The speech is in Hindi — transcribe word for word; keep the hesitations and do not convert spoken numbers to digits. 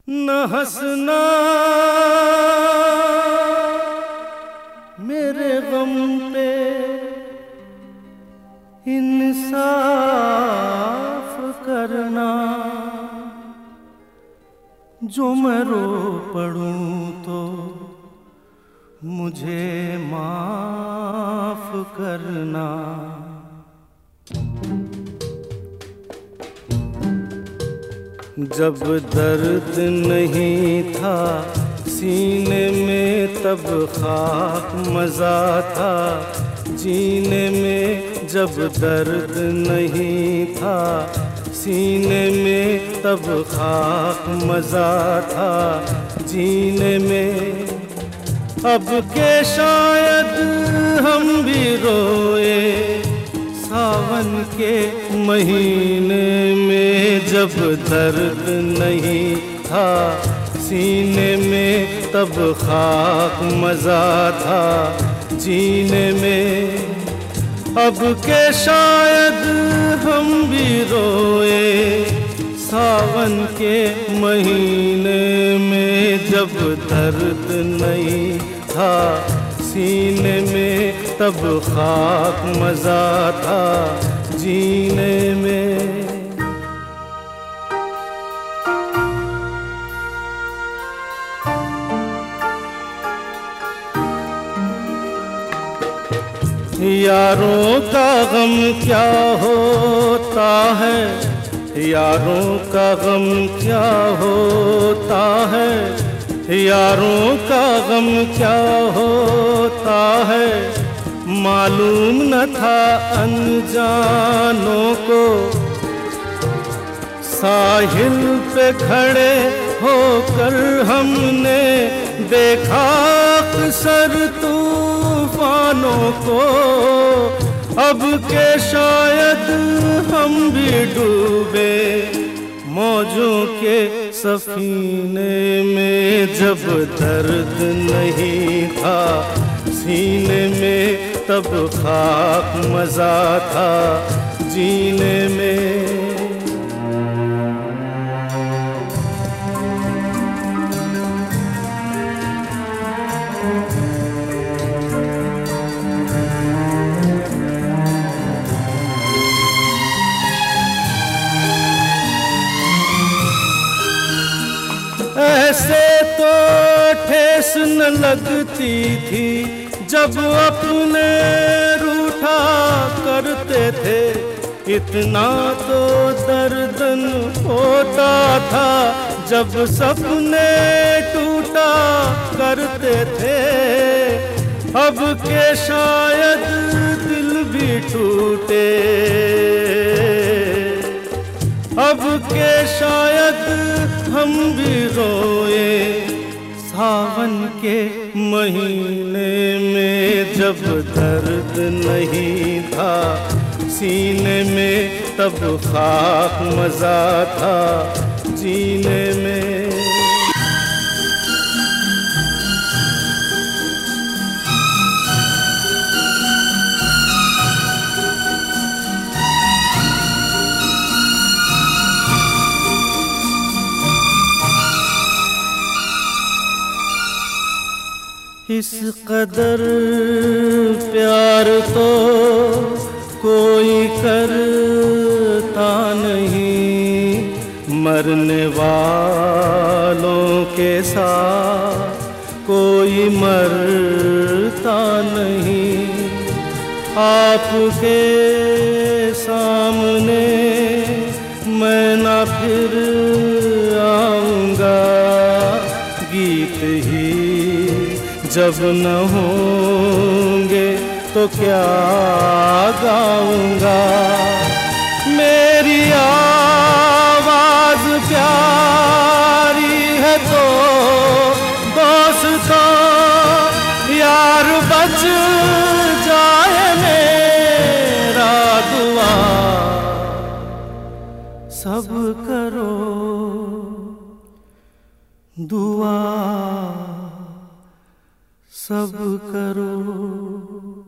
न हंसना मेरे गम पे, इंसाफ करना। जो मैं रो पड़ूं तो मुझे माफ करना। जब दर्द नहीं था सीने में तब खाक मज़ा था जीने में। जब दर्द नहीं था सीने में तब खाक मज़ा था जीने में। अब के शायद हम भी रोए सावन के महीने में। जब दर्द नहीं था सीने में तब खाक मज़ा था जीने में। अब के शायद हम भी रोए सावन के महीने में। जब दर्द नहीं था सीने में तब खाक मज़ा था जीने में। यारों का गम क्या होता है, यारों का गम क्या होता है। यारों का गम क्या होता है मालूम न था अनजानों को। साहिल पे खड़े होकर हमने देखा अक्सर तूफानों को। अब के शायद हम भी डूबे मौजों के सफीने में। जब दर्द नहीं था सीने में तब खाक मज़ा था जीने में। ऐसे तो ठेस न लगती थी जब अपने रूठा करते थे। इतना तो दर्दन होता था जब सपने टूटा करते थे। अब के शायद दिल भी टूटे, अब के शायद हम भी रोए सावन के महीने में। जब दर्द नहीं था सीने में तब खाक मज़ा था जीने में। इस कदर प्यार तो कोई करता नहीं। मरने वालों के साथ कोई मरता नहीं। आपके सामने मैं ना फिर आऊँगा। गीत ही जब न होंगे तो क्या गाऊंगा। मेरी आवाज प्यारी है तो दोस्तों यार बच जाए मेरा दुआ। सब करो दुआ सब करो।